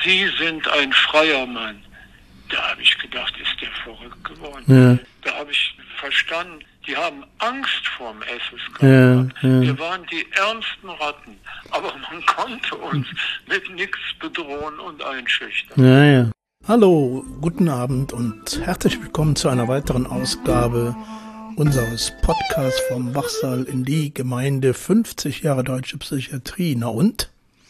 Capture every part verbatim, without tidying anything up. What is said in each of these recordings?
Sie sind ein freier Mann. Da habe ich gedacht, ist der verrückt geworden. Ja. Da habe ich verstanden, die haben Angst vorm S S K. Ja, ja. Wir waren die ärmsten Ratten, aber man konnte uns mit nichts bedrohen und einschüchtern. Ja, ja. Hallo, guten Abend und herzlich willkommen zu einer weiteren Ausgabe unseres Podcasts vom Wachsaal in die Gemeinde fünfzig Jahre Deutsche Psychiatrie. Na und?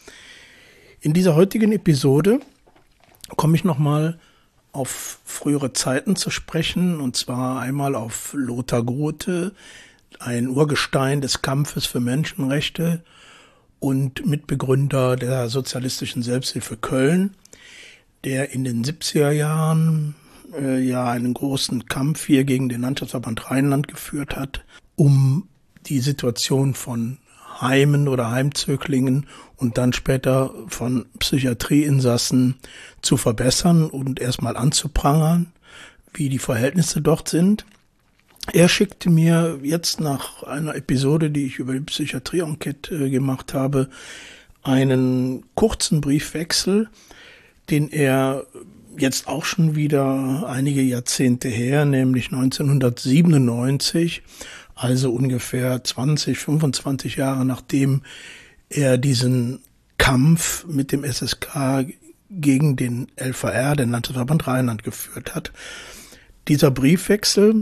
In dieser heutigen Episode komme ich nochmal auf frühere Zeiten zu sprechen, und zwar einmal auf Lothar Grote, ein Urgestein des Kampfes für Menschenrechte und Mitbegründer der Sozialistischen Selbsthilfe Köln, der in den siebziger Jahren äh, ja einen großen Kampf hier gegen den Landesverband Rheinland geführt hat, um die Situation von Heimen oder Heimzöglingen und dann später von Psychiatrieinsassen zu verbessern und erstmal anzuprangern, wie die Verhältnisse dort sind. Er schickte mir jetzt nach einer Episode, die ich über die Psychiatrie-Enquete gemacht habe, einen kurzen Briefwechsel, den er jetzt auch schon wieder einige Jahrzehnte her, nämlich neunzehnhundertsiebenundneunzig, also ungefähr zwanzig, fünfundzwanzig Jahre nachdem er diesen Kampf mit dem S S K gegen den L V R, den Landesverband Rheinland, geführt hat. Dieser Briefwechsel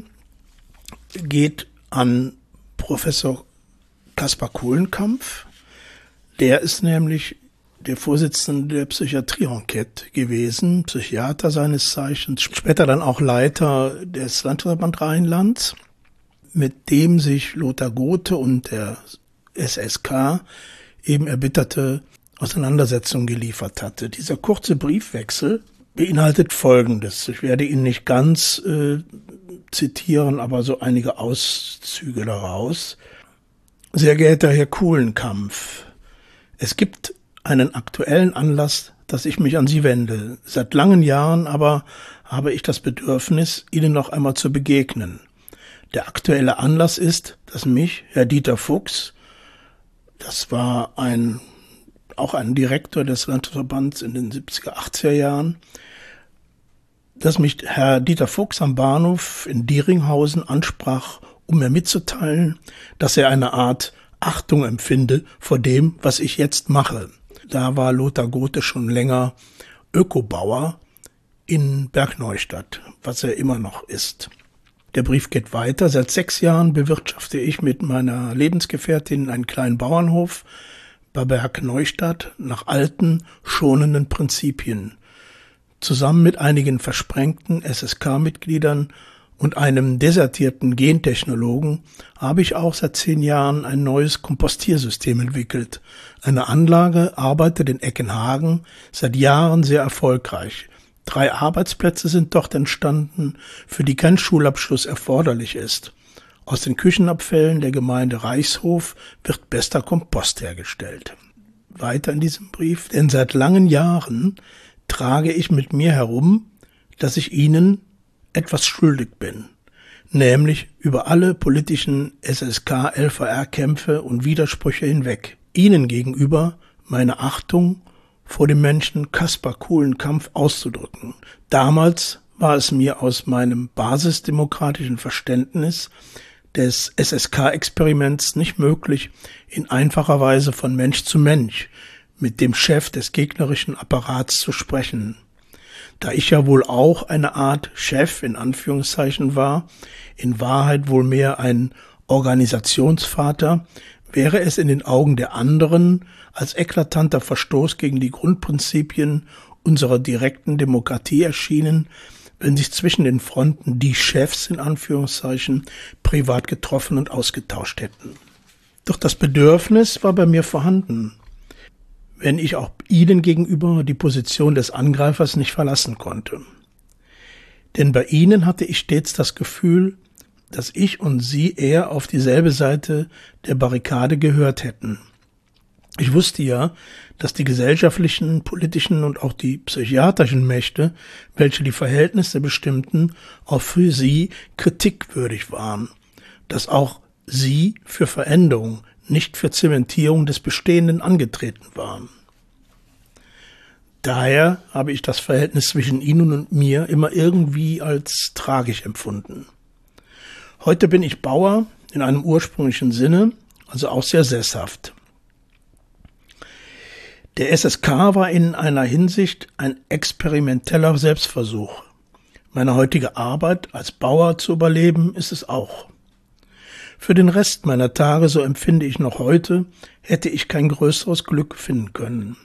geht an Professor Kaspar Kohlenkampf. Der ist nämlich der Vorsitzende der Psychiatrie-Enquete gewesen, Psychiater seines Zeichens, später dann auch Leiter des Landesverband Rheinlands, mit dem sich Lothar Grote und der S S K eben erbitterte Auseinandersetzungen geliefert hatte. Dieser kurze Briefwechsel beinhaltet Folgendes. Ich werde ihn nicht ganz äh, zitieren, aber so einige Auszüge daraus. Sehr geehrter Herr Kohlenkampf, es gibt einen aktuellen Anlass, dass ich mich an Sie wende. Seit langen Jahren aber habe ich das Bedürfnis, Ihnen noch einmal zu begegnen. Der aktuelle Anlass ist, dass mich Herr Dieter Fuchs, das war ein auch ein Direktor des Landesverbands in den siebziger, achtziger Jahren, dass mich Herr Dieter Fuchs am Bahnhof in Dieringhausen ansprach, um mir mitzuteilen, dass er eine Art Achtung empfinde vor dem, was ich jetzt mache. Da war Lothar Grote schon länger Ökobauer in Bergneustadt, was er immer noch ist. Der Brief geht weiter. Seit sechs Jahren bewirtschafte ich mit meiner Lebensgefährtin einen kleinen Bauernhof bei Bergneustadt nach alten, schonenden Prinzipien. Zusammen mit einigen versprengten S S K-Mitgliedern und einem desertierten Gentechnologen habe ich auch seit zehn Jahren ein neues Kompostiersystem entwickelt. Eine Anlage arbeitet in Eckenhagen seit Jahren sehr erfolgreich. Drei Arbeitsplätze sind dort entstanden, für die kein Schulabschluss erforderlich ist. Aus den Küchenabfällen der Gemeinde Reichshof wird bester Kompost hergestellt. Weiter in diesem Brief, denn seit langen Jahren trage ich mit mir herum, dass ich Ihnen etwas schuldig bin, nämlich über alle politischen S S K-L V R-Kämpfe und Widersprüche hinweg. Ihnen gegenüber meine Achtung vor dem Menschen Kaspar Kohlenkampf auszudrücken. Damals war es mir aus meinem basisdemokratischen Verständnis des S S K-Experiments nicht möglich, in einfacher Weise von Mensch zu Mensch mit dem Chef des gegnerischen Apparats zu sprechen. Da ich ja wohl auch eine Art Chef in Anführungszeichen war, in Wahrheit wohl mehr ein Organisationsvater, wäre es in den Augen der anderen als eklatanter Verstoß gegen die Grundprinzipien unserer direkten Demokratie erschienen, wenn sich zwischen den Fronten die Chefs in Anführungszeichen privat getroffen und ausgetauscht hätten. Doch das Bedürfnis war bei mir vorhanden, wenn ich auch Ihnen gegenüber die Position des Angreifers nicht verlassen konnte. Denn bei Ihnen hatte ich stets das Gefühl, dass ich und Sie eher auf dieselbe Seite der Barrikade gehört hätten. Ich wusste ja, dass die gesellschaftlichen, politischen und auch die psychiatrischen Mächte, welche die Verhältnisse bestimmten, auch für Sie kritikwürdig waren, dass auch Sie für Veränderung, nicht für Zementierung des Bestehenden angetreten waren. Daher habe ich das Verhältnis zwischen Ihnen und mir immer irgendwie als tragisch empfunden. Heute bin ich Bauer in einem ursprünglichen Sinne, also auch sehr sesshaft. Der S S K war in einer Hinsicht ein experimenteller Selbstversuch. Meine heutige Arbeit als Bauer zu überleben ist es auch. Für den Rest meiner Tage, so empfinde ich noch heute, hätte ich kein größeres Glück finden können.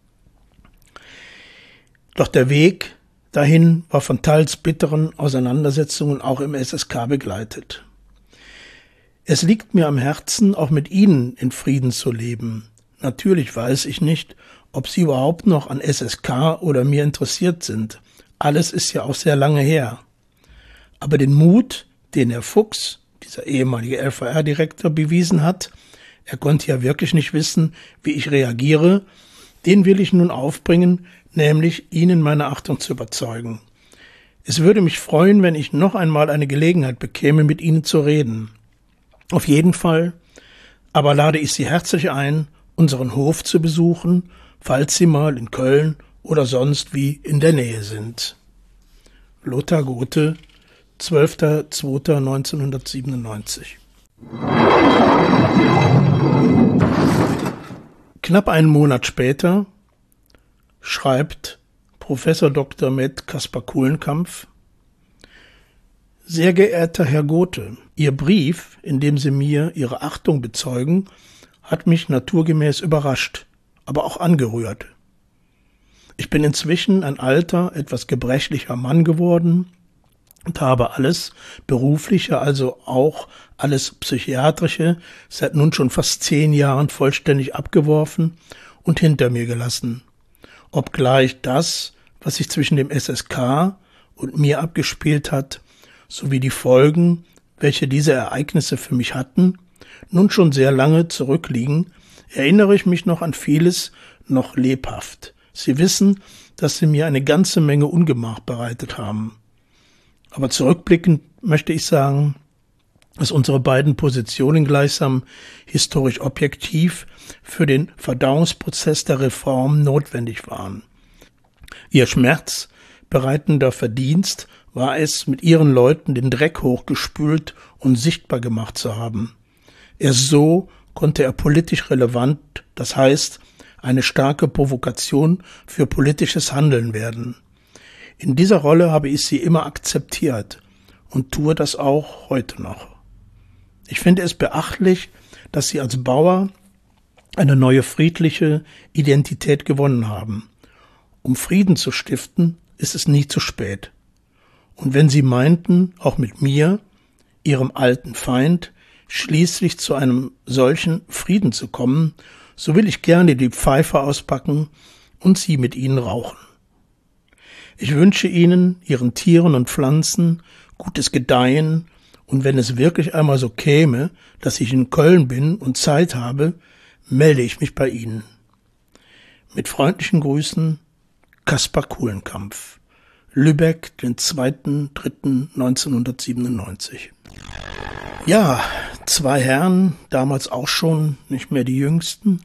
Doch der Weg dahin war von teils bitteren Auseinandersetzungen auch im S S K begleitet. Es liegt mir am Herzen, auch mit Ihnen in Frieden zu leben. Natürlich weiß ich nicht, ob Sie überhaupt noch an S S K oder mir interessiert sind. Alles ist ja auch sehr lange her. Aber den Mut, den Herr Fuchs, dieser ehemalige L V R-Direktor, bewiesen hat, er konnte ja wirklich nicht wissen, wie ich reagiere, den will ich nun aufbringen, nämlich Ihnen meine Achtung zu überzeugen. Es würde mich freuen, wenn ich noch einmal eine Gelegenheit bekäme, mit Ihnen zu reden. Auf jeden Fall, aber lade ich Sie herzlich ein, unseren Hof zu besuchen, falls Sie mal in Köln oder sonst wie in der Nähe sind. Lothar Gothe, zwölfter zweiter neunzehnhundertsiebenundneunzig. Knapp einen Monat später schreibt Professor Doktor med Kaspar Kulenkampff: Sehr geehrter Herr Gothe, Ihr Brief, in dem Sie mir Ihre Achtung bezeugen, hat mich naturgemäß überrascht, aber auch angerührt. Ich bin inzwischen ein alter, etwas gebrechlicher Mann geworden und habe alles Berufliche, also auch alles Psychiatrische, seit nun schon fast zehn Jahren vollständig abgeworfen und hinter mir gelassen. Obgleich das, was sich zwischen dem S S K und mir abgespielt hat, sowie die Folgen, welche diese Ereignisse für mich hatten, nun schon sehr lange zurückliegen, erinnere ich mich noch an vieles noch lebhaft. Sie wissen, dass Sie mir eine ganze Menge Ungemach bereitet haben. Aber zurückblickend möchte ich sagen, dass unsere beiden Positionen gleichsam historisch objektiv für den Verdauungsprozess der Reform notwendig waren. Ihr schmerzbereitender Verdienst war es, mit ihren Leuten den Dreck hochgespült und sichtbar gemacht zu haben. Erst so konnte er politisch relevant, das heißt, eine starke Provokation für politisches Handeln werden. In dieser Rolle habe ich sie immer akzeptiert und tue das auch heute noch. Ich finde es beachtlich, dass Sie als Bauer eine neue friedliche Identität gewonnen haben. Um Frieden zu stiften, ist es nie zu spät. Und wenn Sie meinten, auch mit mir, Ihrem alten Feind, schließlich zu einem solchen Frieden zu kommen, so will ich gerne die Pfeife auspacken und sie mit Ihnen rauchen. Ich wünsche Ihnen, Ihren Tieren und Pflanzen, gutes Gedeihen, und wenn es wirklich einmal so käme, dass ich in Köln bin und Zeit habe, melde ich mich bei Ihnen. Mit freundlichen Grüßen, Kaspar Kulenkampff. Lübeck, den zweiten dritten neunzehnhundertsiebenundneunzig. Ja, zwei Herren, damals auch schon nicht mehr die Jüngsten,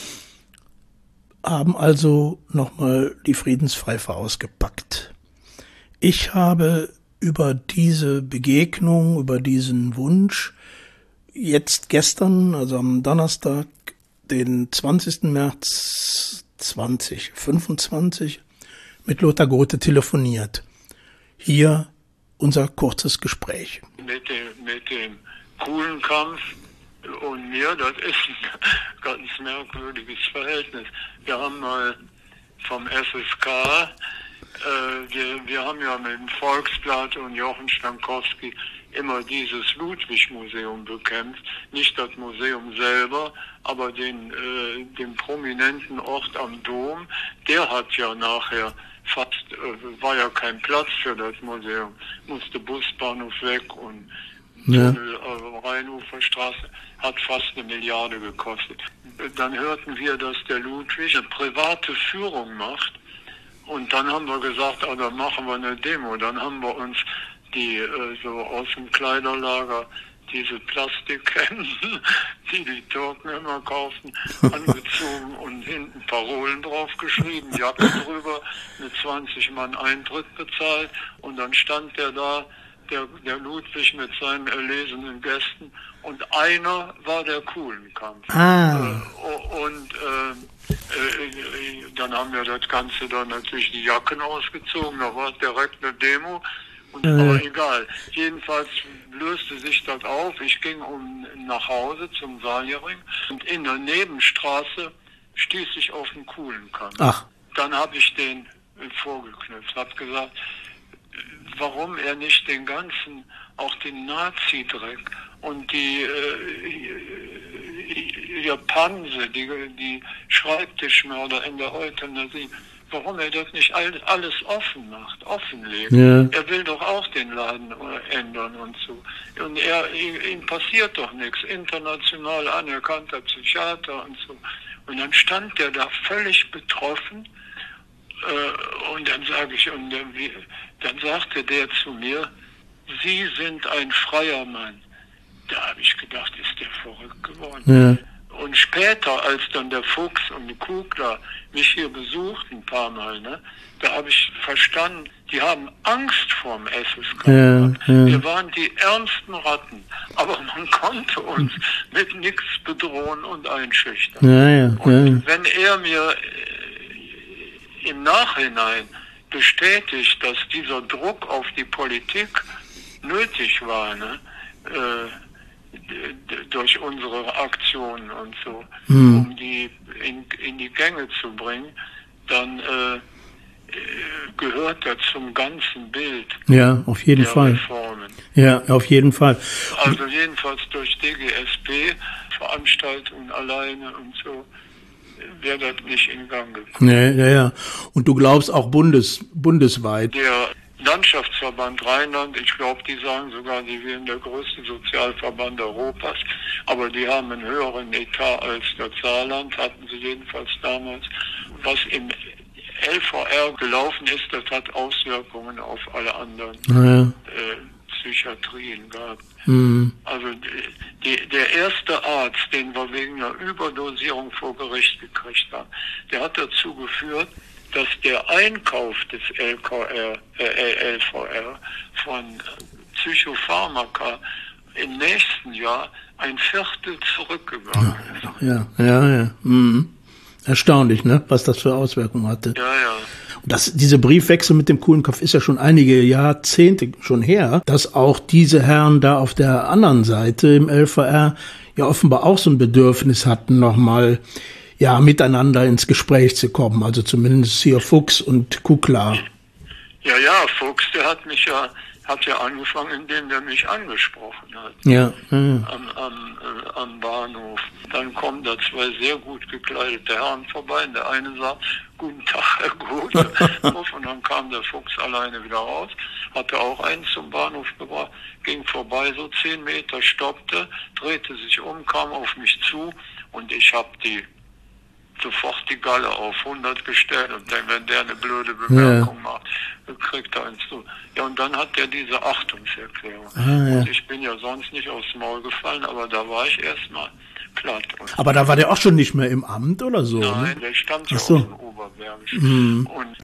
haben also nochmal die Friedenspfeife ausgepackt. Ich habe über diese Begegnung, über diesen Wunsch, jetzt gestern, also am Donnerstag, den zwanzigsten März zweitausendfünfundzwanzig, mit Lothar Gothe telefoniert. Hier unser kurzes Gespräch. Mit dem, mit dem Kulenkampff und mir, das ist ein ganz merkwürdiges Verhältnis. Wir haben mal vom S S K, äh, wir, wir haben ja mit dem Volksblatt und Jochen Stankowski immer dieses Ludwig-Museum bekämpft. Nicht das Museum selber, aber den, äh, den prominenten Ort am Dom. Der hat ja nachher fast, äh, war ja kein Platz für das Museum. Musste Busbahnhof weg und ja. Tunnel, äh, Rheinuferstraße hat fast eine Milliarde gekostet. Dann hörten wir, dass der Ludwig eine private Führung macht. Und dann haben wir gesagt, ah, dann machen wir eine Demo. Dann haben wir uns die äh, so aus dem Kleiderlager diese Plastikhemden, die die Türken immer kaufen, angezogen und hinten Parolen draufgeschrieben, Jacke drüber, mit zwanzig Mann Eintritt bezahlt und dann stand der da, der, der Ludwig mit seinen erlesenen Gästen und einer war der Kulenkampf. Ah. Äh, und äh, äh, dann haben wir das Ganze dann natürlich die Jacken ausgezogen, da war direkt eine Demo. Und, äh. Aber egal, jedenfalls löste sich das auf. Ich ging um nach Hause zum Saljaring und in der Nebenstraße stieß ich auf einen Kulenkampf. Ach. Dann habe ich den vorgeknüpft, habe gesagt, warum er nicht den ganzen, auch den Nazi-Dreck und die äh, Japanse, die, die Schreibtischmörder in der Euthanasie, warum er das nicht alles offen macht, offenlegt. Ja. Er will doch auch den Laden ändern und so. Und er, ihm passiert doch nichts. International anerkannter Psychiater und so. Und dann stand der da völlig betroffen. Äh, und dann sage ich, und dann, dann sagte der zu mir, Sie sind ein freier Mann. Da habe ich gedacht, ist der verrückt geworden. Ja. Und später, als dann der Fuchs und die Kugler mich hier besuchten ein paar Mal, ne, da habe ich verstanden, die haben Angst vorm S S K. Ja, ja. Wir waren die ärmsten Ratten, aber man konnte uns mit nichts bedrohen und einschüchtern. Ja, ja, und ja. wenn er mir äh, im Nachhinein bestätigt, dass dieser Druck auf die Politik nötig war, ne, äh, durch unsere Aktionen und so, hm. um die in, in die Gänge zu bringen, dann äh, gehört das zum ganzen Bild. Ja, auf jeden Fall. Reformen. Ja, auf jeden Fall. Also jedenfalls durch D G S P, Veranstaltungen alleine und so, wäre das nicht in Gang gekommen. Ja, ja, ja. Und du glaubst auch bundes, bundesweit? Der Landschaftsverband Rheinland, ich glaube, die sagen sogar, die wären der größte Sozialverband Europas, aber die haben einen höheren Etat als das Saarland, hatten sie jedenfalls damals. Was im L V R gelaufen ist, das hat Auswirkungen auf alle anderen ja. äh, Psychiatrien gehabt. Mhm. Also die, der erste Arzt, den wir wegen einer Überdosierung vor Gericht gekriegt haben, der hat dazu geführt, dass der Einkauf des L K R, äh, L V R von Psychopharmaka im nächsten Jahr ein Viertel zurückgegangen ist. Ja, ja, ja. Mhm. Erstaunlich, ne? Was das für Auswirkungen hatte. Ja, ja. Und das, diese Briefwechsel mit dem Kulenkopf ist ja schon einige Jahrzehnte schon her, dass auch diese Herren da auf der anderen Seite im L V R ja offenbar auch so ein Bedürfnis hatten, nochmal ja, miteinander ins Gespräch zu kommen. Also zumindest hier Fuchs und Kukla. Ja, ja, Fuchs, der hat mich ja, hat ja angefangen, indem der mich angesprochen hat. Ja. ja. Am, am, äh, am Bahnhof. Dann kommen da zwei sehr gut gekleidete Herren vorbei. Und der eine sagt, guten Tag, Herr Gute. Und dann kam der Fuchs alleine wieder raus, hatte auch einen zum Bahnhof gebracht, ging vorbei so zehn Meter, stoppte, drehte sich um, kam auf mich zu und ich habe die sofort die Galle auf hundert gestellt und dann, wenn der eine blöde Bemerkung ja. macht, kriegt er eins zu. Ja, und dann hat der diese Achtungserklärung. Ah, ja. Und ich bin ja sonst nicht aufs Maul gefallen, aber da war ich erstmal platt. Und aber da war der auch schon nicht mehr im Amt oder so? Nein, ne? der stammt ja so. aus dem Oberbergischen. Mhm. Und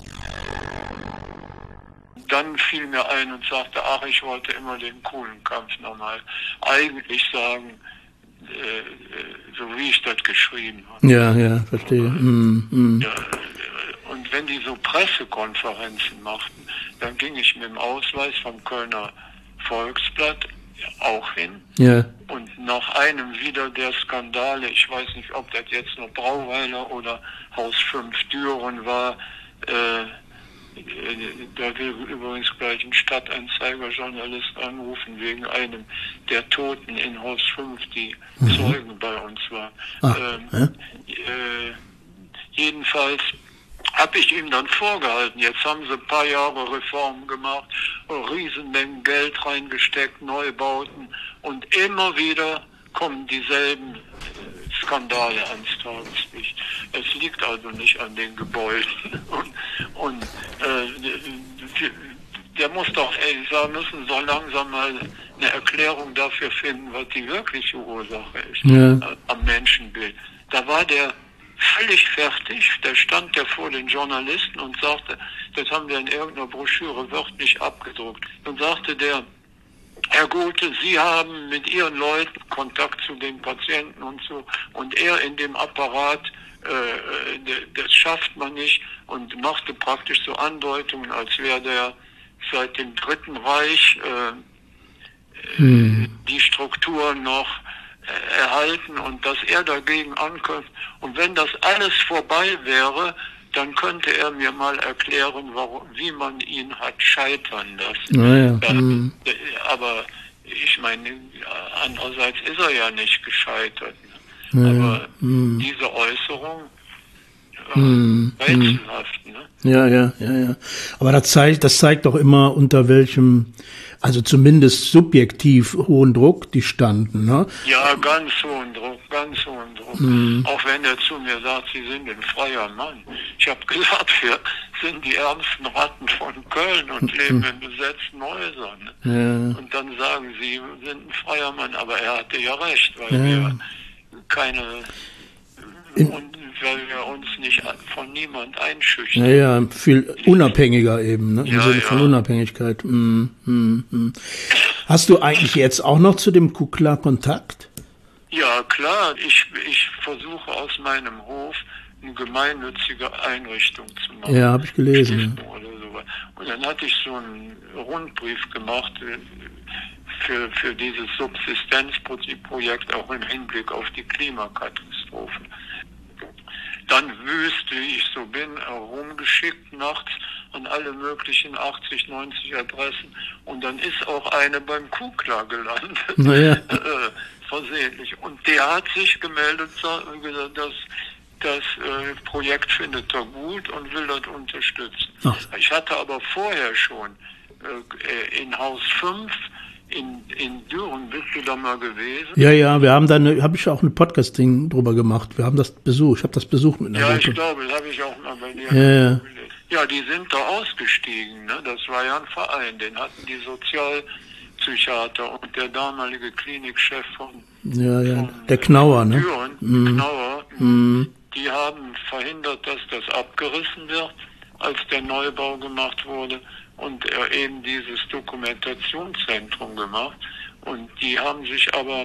dann fiel mir ein und sagte, ach, ich wollte immer den Kulenkampf nochmal eigentlich sagen, Äh, so wie ich das geschrieben habe. Ja, ja, verstehe. Mm, mm. Ja, und wenn die so Pressekonferenzen machten, dann ging ich mit dem Ausweis vom Kölner Volksblatt auch hin. Ja. Und nach einem wieder der Skandale, ich weiß nicht, ob das jetzt noch Brauweiler oder Haus fünf Düren war, äh, da will übrigens gleich ein Stadtanzeiger-Journalist anrufen wegen einem der Toten in Haus fünf, die mhm. Zeugen bei uns waren. Ah, ähm, äh, jedenfalls habe ich ihm dann vorgehalten, jetzt haben sie ein paar Jahre Reformen gemacht, Riesenmengen Geld reingesteckt, Neubauten und immer wieder kommen dieselben Skandale ans Tageslicht. Es liegt also nicht an den Gebäuden. Und, und äh, der muss doch, ey, da müssen so langsam mal eine Erklärung dafür finden, was die wirkliche Ursache ist ja. äh, am Menschenbild. Da war der völlig fertig, da stand der vor den Journalisten und sagte, das haben wir in irgendeiner Broschüre wörtlich abgedruckt. Dann sagte der, Herr Gothe, Sie haben mit Ihren Leuten Kontakt zu den Patienten und so, und er in dem Apparat, äh, das schafft man nicht, und machte praktisch so Andeutungen, als wäre der seit dem Dritten Reich äh, hm. die Strukturen noch äh, erhalten und dass er dagegen ankämpft. Und wenn das alles vorbei wäre, dann könnte er mir mal erklären, warum, wie man ihn hat scheitern lassen. Ja, ja. Ja, hm. Aber ich meine, andererseits ist er ja nicht gescheitert. Ja, aber hm. diese Äußerung, äh, hm. rätselhaft, ne? Ja, ja, ja, ja. Aber das zeigt, das zeigt doch immer, unter welchem, also zumindest subjektiv hohen Druck die standen, ne? Ja, ganz hohen Druck, ganz hohen Druck. Mhm. Auch wenn er zu mir sagt, Sie sind ein freier Mann. Ich habe gesagt, wir sind die ärmsten Ratten von Köln und leben in besetzten Häusern. Ja. Und dann sagen Sie, sind ein freier Mann. Aber er hatte ja recht, weil Ja. wir keine... In, und weil wir uns nicht von niemand einschüchtern. ja, ja, viel unabhängiger eben, ne? Im Ja, Sinne ja. von Unabhängigkeit. Mm, mm, mm. Hast du eigentlich jetzt auch noch zu dem Kukla Kontakt? Ja, klar. Ich, ich versuche aus meinem Hof eine gemeinnützige Einrichtung zu machen. Ja, habe ich gelesen. Stiftung oder sowas. Und dann hatte ich so einen Rundbrief gemacht für, für dieses Subsistenzprojekt, auch im Hinblick auf die Klimakatastrophe. Dann wüst, wie ich so bin, rumgeschickt nachts an alle möglichen achtzig, neunzig Adressen. Und dann ist auch eine beim Kukla gelandet, Naja. äh, versehentlich. Und der hat sich gemeldet, gesagt, dass das äh, Projekt findet er gut und will das unterstützen. Ach. Ich hatte aber vorher schon äh, in Haus fünf in, in Düren, bist du da mal gewesen? Ja, ja, wir haben da eine, habe ich auch ein Podcast-Ding drüber gemacht. Wir haben das besucht, ich habe das besucht mit einer Ja, ich Gruppe. glaube, das habe ich auch mal bei dir Ja, ja. gelesen. Ja, die sind da ausgestiegen, ne? Das war ja ein Verein, den hatten die Sozialpsychiater und der damalige Klinikchef von, Ja, ja, von der Knauer, ne? Düren, Mhm. Knauer, Mhm. die haben verhindert, dass das abgerissen wird, als der Neubau gemacht wurde, und er eben dieses Dokumentationszentrum gemacht. Und die haben sich aber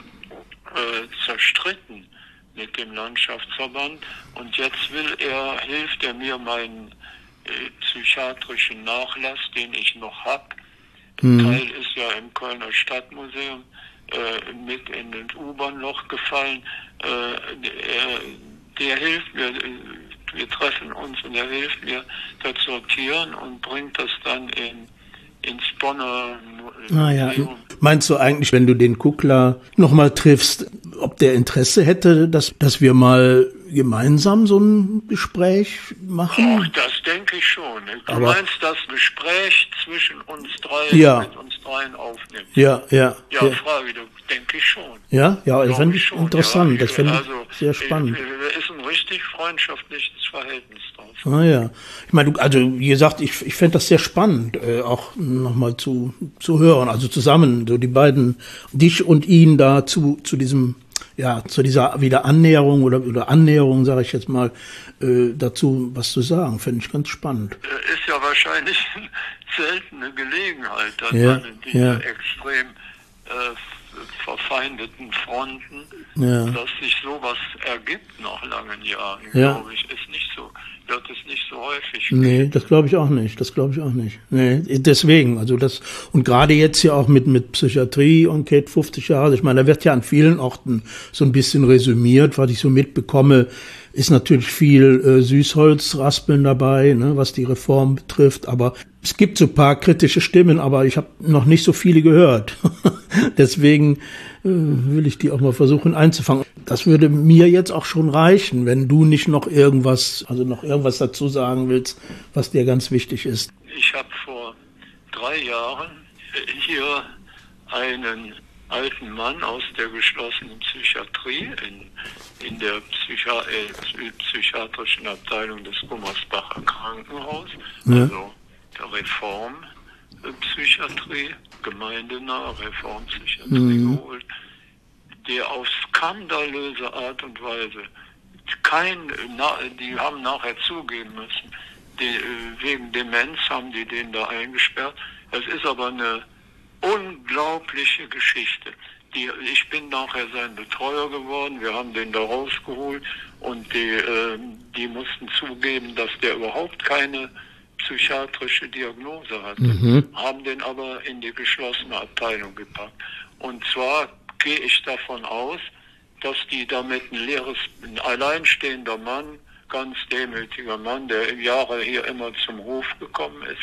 äh, zerstritten mit dem Landschaftsverband. Und jetzt will er, hilft er mir meinen äh, psychiatrischen Nachlass, den ich noch habe. Ein Mhm. Teil ist ja im Kölner Stadtmuseum äh, mit in den U-Bahn-Loch gefallen. Äh, der, der hilft mir, wir treffen uns und er hilft mir, das sortieren und bringt das dann in, ins Bonner Ah, ja. Museum. Meinst du eigentlich, wenn du den Kukla nochmal triffst, ob der Interesse hätte, dass, dass wir mal gemeinsam so ein Gespräch machen? Ach, das denke ich schon. Du Aber- meinst das Gespräch zwischen uns dreien, Ja. mit uns dreien aufnimmt? Ja, ja. Ja, Ja, Frage, denke ich schon. ja, ja das Glaub fände ich schon, interessant. ja. Das fände ich Also, sehr spannend. äh, äh, ist ein richtig freundschaftliches Verhältnis drauf. Ah ja, ich meine, du, also wie gesagt, ich, ich fände das sehr spannend, äh, auch nochmal zu, zu hören, also zusammen, so die beiden, dich und ihn da zu, zu diesem, ja, zu dieser Wiederannäherung oder, oder Annäherung, sage ich jetzt mal, äh, dazu was zu sagen, fände ich ganz spannend. Äh, Ist ja wahrscheinlich eine seltene Gelegenheit, dass Ja, man in diese ja. extrem äh, verfeindeten Fronten, Ja. dass sich sowas ergibt nach langen Jahren, Ja. glaube ich, ist nicht so, wird es nicht so häufig. Nee, das glaube ich auch nicht. Das glaube ich auch nicht. Nee, deswegen, also das, und gerade jetzt ja auch mit, mit Psychiatrie und Kate fünfzig Jahre, also ich meine, da wird ja an vielen Orten so ein bisschen resümiert, was ich so mitbekomme, ist natürlich viel äh, Süßholzraspeln dabei, ne, was die Reform betrifft, aber es gibt so ein paar kritische Stimmen, aber ich habe noch nicht so viele gehört. Deswegen äh, will ich die auch mal versuchen einzufangen. Das würde mir jetzt auch schon reichen, wenn du nicht noch irgendwas, also noch irgendwas dazu sagen willst, was dir ganz wichtig ist. Ich habe vor drei Jahren hier einen alten Mann aus der geschlossenen Psychiatrie in, in der Psycha äh, psychiatrischen Abteilung des Gummersbacher Krankenhaus, Ja. also der Reformpsychiatrie, gemeindenahe Reformpsychiatrie mhm. geholt, die auf skandalöse Art und Weise kein, die haben nachher zugeben müssen, die, wegen Demenz haben die den da eingesperrt. Es ist aber eine unglaubliche Geschichte. Die, ich bin nachher sein Betreuer geworden, wir haben den da rausgeholt und die, äh, die mussten zugeben, dass der überhaupt keine psychiatrische Diagnose hatte, mhm. haben den aber in die geschlossene Abteilung gepackt. Und zwar gehe ich davon aus, dass die damit ein leeres, ein alleinstehender Mann, ganz demütiger Mann, der Jahre hier immer zum Hof gekommen ist.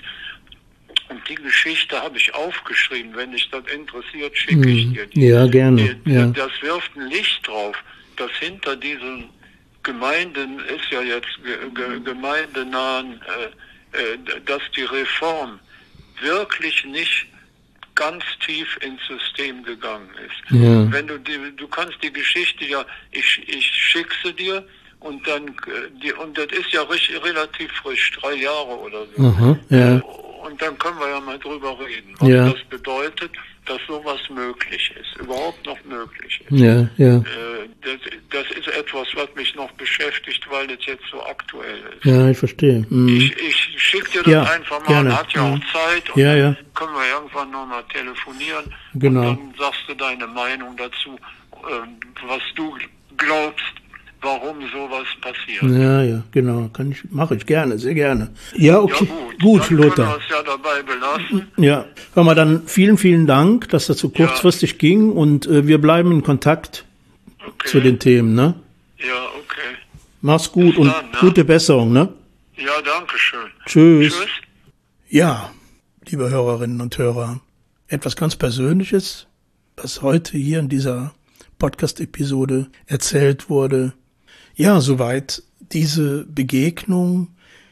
Und die Geschichte habe ich aufgeschrieben. Wenn dich das interessiert, schicke ich dir die. Ja, gerne. Die, ja. Das wirft ein Licht drauf, dass hinter diesen Gemeinden ist ja jetzt ge, ge, gemeindenahen, äh, äh, dass die Reform wirklich nicht ganz tief ins System gegangen ist. Ja. Wenn du die, du kannst die Geschichte ja, ich, ich schicke sie dir und dann, die, und das ist ja richtig, relativ frisch, drei Jahre oder so. Aha, ja. Und dann können wir ja mal drüber reden, was ja. das bedeutet, dass sowas möglich ist, überhaupt noch möglich ist. Ja, ja. Äh, das, das ist etwas, was mich noch beschäftigt, weil das jetzt so aktuell ist. Ja, ich verstehe. Mhm. Ich, ich schicke dir das ja, einfach mal, gerne. hat ja auch Zeit und ja, ja. dann können wir irgendwann nochmal telefonieren genau. und dann sagst du deine Meinung dazu, äh, was du glaubst, warum sowas passiert. Ja, ja, genau. Kann ich, mache ich gerne, sehr gerne. Ja, okay. Ja, gut, gut dann Lothar. können wir es ja dabei belassen. Ja, hör mal, dann vielen, vielen Dank, dass das so kurzfristig ja. ging und äh, wir bleiben in Kontakt okay. zu den Themen, ne? Ja, okay. Mach's gut Bis und dann, ne? gute Besserung, ne? Ja, danke schön. Tschüss. Tschüss. Ja, liebe Hörerinnen und Hörer, etwas ganz Persönliches, was heute hier in dieser Podcast-Episode erzählt wurde. Ja, soweit diese Begegnung,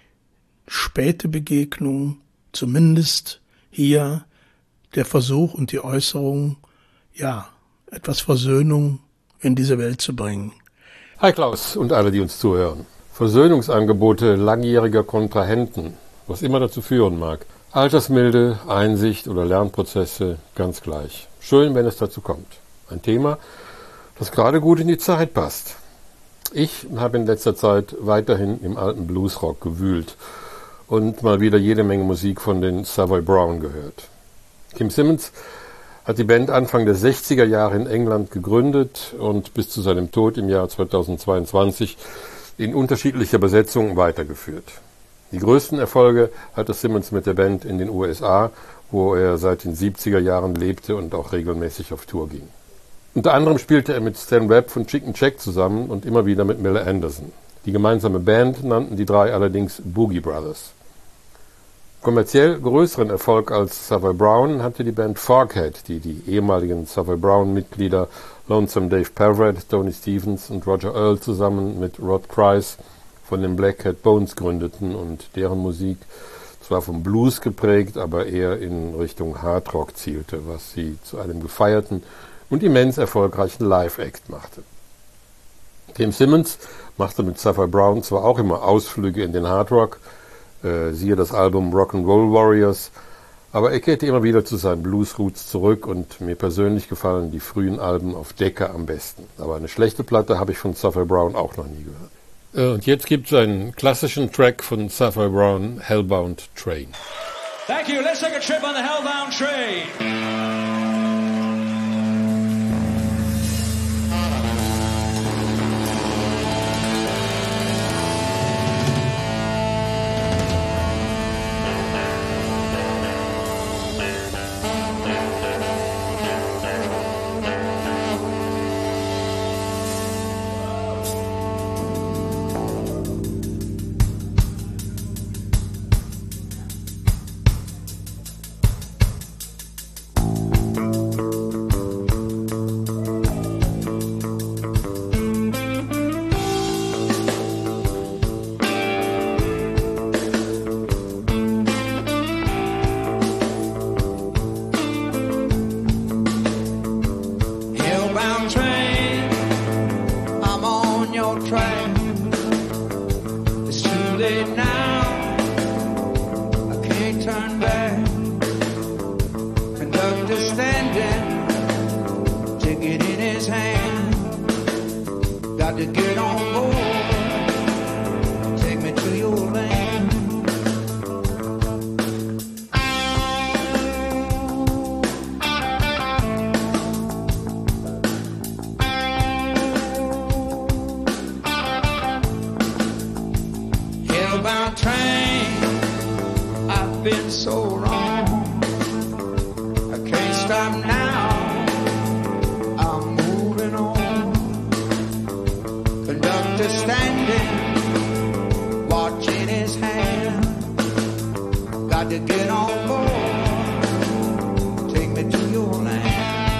späte Begegnung, zumindest hier der Versuch und die Äußerung, ja, etwas Versöhnung in diese Welt zu bringen. Hi Klaus und alle, die uns zuhören. Versöhnungsangebote langjähriger Kontrahenten, was immer dazu führen mag. Altersmilde, Einsicht oder Lernprozesse, ganz gleich. Schön, wenn es dazu kommt. Ein Thema, das gerade gut in die Zeit passt. Ich habe in letzter Zeit weiterhin im alten Bluesrock gewühlt und mal wieder jede Menge Musik von den Savoy Brown gehört. Tim Simmons hat die Band Anfang der sechziger Jahre in England gegründet und bis zu seinem Tod im Jahr zweitausendzweiundzwanzig in unterschiedlicher Besetzung weitergeführt. Die größten Erfolge hatte Simmons mit der Band in den U S A, wo er seit den siebziger Jahren lebte und auch regelmäßig auf Tour ging. Unter anderem spielte er mit Stan Webb von Chicken Check zusammen und immer wieder mit Miller Anderson. Die gemeinsame Band nannten die drei allerdings Boogie Brothers. Kommerziell größeren Erfolg als Savoy Brown hatte die Band Foghat, die die ehemaligen Savoy Brown-Mitglieder Lonesome Dave Perrett, Tony Stevens und Roger Earl zusammen mit Rod Price von den Black Cat Bones gründeten und deren Musik zwar vom Blues geprägt, aber eher in Richtung Hardrock zielte, was sie zu einem gefeierten und immens erfolgreichen Live-Act machte. Tim Simmons machte mit Savoy Brown zwar auch immer Ausflüge in den Hardrock, äh, siehe das Album Rock'n'Roll Warriors, aber er kehrte immer wieder zu seinen Blues-Roots zurück und mir persönlich gefallen die frühen Alben auf Decca am besten. Aber eine schlechte Platte habe ich von Savoy Brown auch noch nie gehört. Äh, und jetzt gibt es einen klassischen Track von Savoy Brown, Hellbound Train. Thank you. Let's take a trip on the Hellbound Train. Now I can't turn back. Conduct standing, ticket in his hand. Got to get on board, take me to your land. Hellbound train, I've been so wrong. I can't stop now, I'm moving on. Conductor standing, watching his hand. Got to get on board, take me to your land.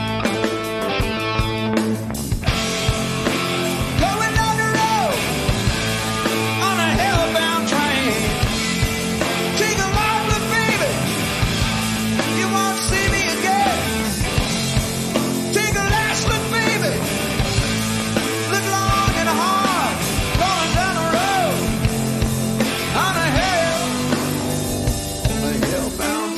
Going down the road on a hellbound train. Take a lot, but baby, you won't see me again. Take a last look, baby. Look long and hard, going down the road on a hell, a hellbound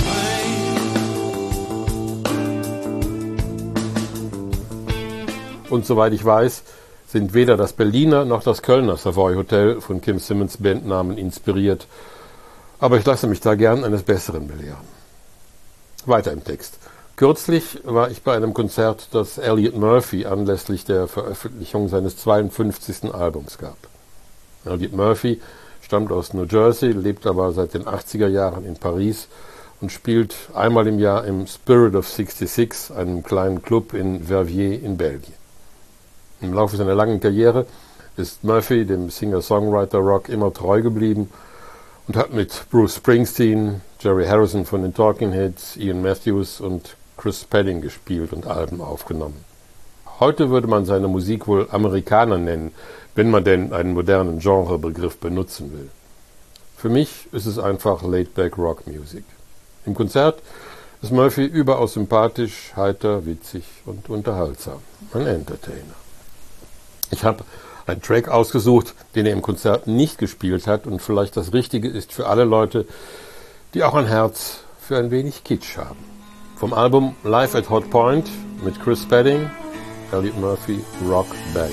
train. Und soweit ich weiß, sind weder das Berliner noch das Kölner Savoy Hotel von Kim Simmons Bandnamen inspiriert. Aber ich lasse mich da gern eines Besseren belehren. Weiter im Text. Kürzlich war ich bei einem Konzert, das Elliot Murphy anlässlich der Veröffentlichung seines zweiundfünfzigsten Albums gab. Elliot Murphy stammt aus New Jersey, lebt aber seit den achtziger Jahren in Paris und spielt einmal im Jahr im Spirit of sixty-six, einem kleinen Club in Verviers in Belgien. Im Laufe seiner langen Karriere ist Murphy dem Singer-Songwriter-Rock immer treu geblieben und hat mit Bruce Springsteen, Jerry Harrison von den Talking Heads, Ian Matthews und Chris Spedding gespielt und Alben aufgenommen. Heute würde man seine Musik wohl Amerikaner nennen, wenn man denn einen modernen Genrebegriff benutzen will. Für mich ist es einfach Laid-Back Rock Music. Im Konzert ist Murphy überaus sympathisch, heiter, witzig und unterhaltsam. Ein Entertainer. Ich habe einen Track ausgesucht, den er im Konzert nicht gespielt hat und vielleicht das Richtige ist für alle Leute, die auch ein Herz für ein wenig Kitsch haben. Vom Album Live at Hot Point mit Chris Spedding, Elliot Murphy, Rock Ballad.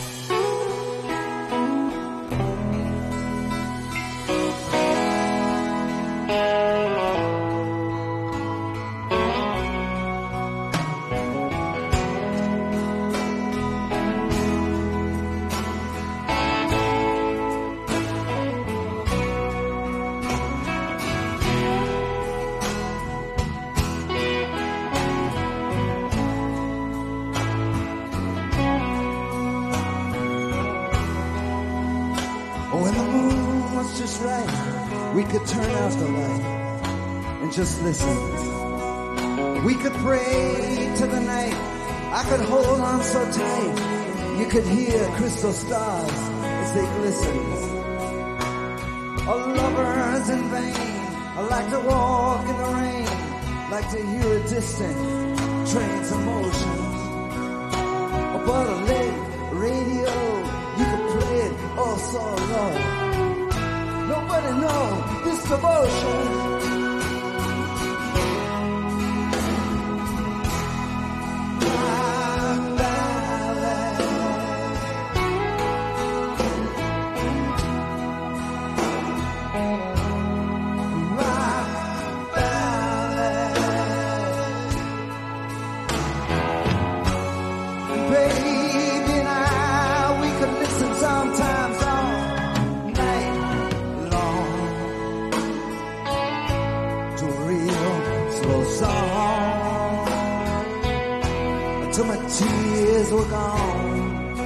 When the moon was just right, we could turn out the light and just listen. We could pray to the night, I could hold on so tight. You could hear crystal stars as they glisten. Oh, lovers in vain, I like to walk in the rain, like to hear a distant train's emotion. Oh, but a late radio, you could play it all so low. Nobody knows this devotion. Till my tears were gone.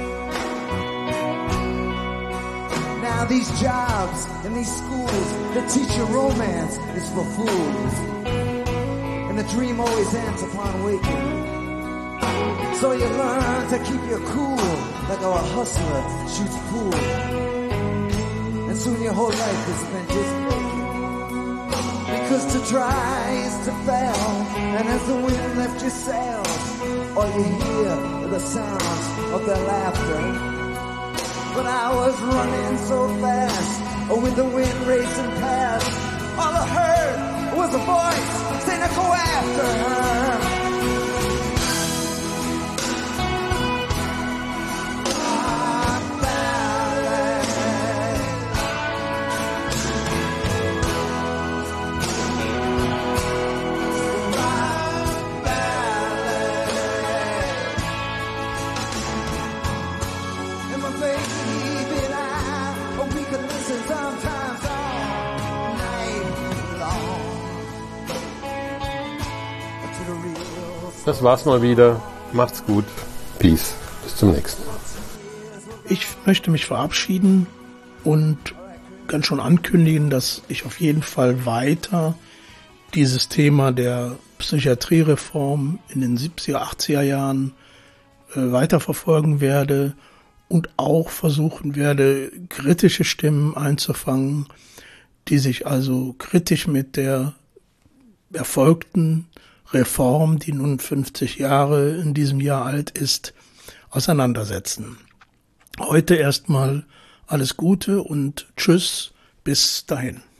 Now these jobs and these schools that teach you romance is for fools, and the dream always ends upon waking. So you learn to keep your cool, like how a hustler shoots pool, and soon your whole life is spent just faking. Because to try is to fail, and as the wind left your sails, all you hear are the sounds of their laughter. But I was running so fast, with the wind racing past, all I heard was a voice saying to go after her. Das war's mal wieder. Macht's gut. Peace. Bis zum nächsten Mal. Ich möchte mich verabschieden und ganz schon ankündigen, dass ich auf jeden Fall weiter dieses Thema der Psychiatriereform in den siebziger, achtziger Jahren äh, weiterverfolgen werde und auch versuchen werde, kritische Stimmen einzufangen, die sich also kritisch mit der erfolgten Reform, die nun fünfzig Jahre in diesem Jahr alt ist, auseinandersetzen. Heute erstmal alles Gute und Tschüss, bis dahin.